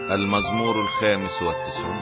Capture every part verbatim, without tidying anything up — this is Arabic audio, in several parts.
المزمور الخامس والتسعون.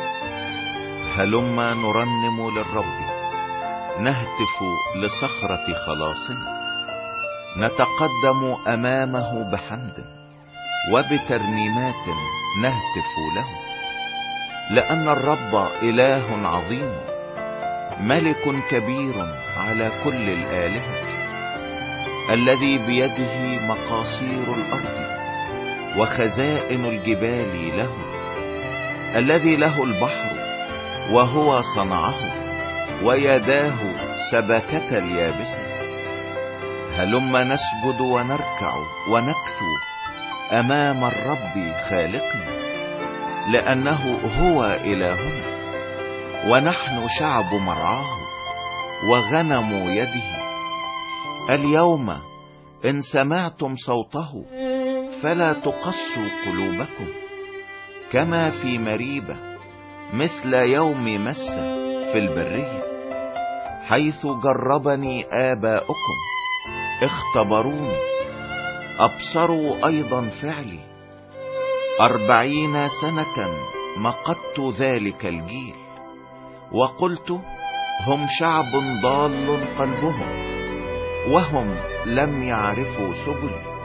هلما نرنم للرب، نهتف لصخرة خلاصنا، نتقدم أمامه بحمد وبترنيمات نهتف له. لأن الرب إله عظيم، ملك كبير على كل الآلهة، الذي بيده مقاصير الأرض وخزائن الجبال له، الذي له البحر وهو صنعه، ويداه سبكة اليابسة. هلما نسجد ونركع ونكثو أمام الرب خالقنا، لأنه هو إلهنا ونحن شعب مرعاه وغنم يده. اليوم إن سمعتم صوته فلا تقسوا قلوبكم كما في مريبة، مثل يوم مسة في البرية، حيث جربني آباؤكم اختبروني، أبصروا أيضا فعلي. أربعين سنة مقدت ذلك الجيل، وقلت هم شعب ضال قلبهم، وهم لم يعرفوا سبلي.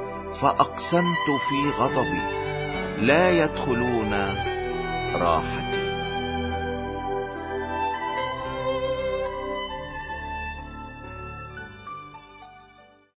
فأقسمت في غضبي لا يدخلون راحتي.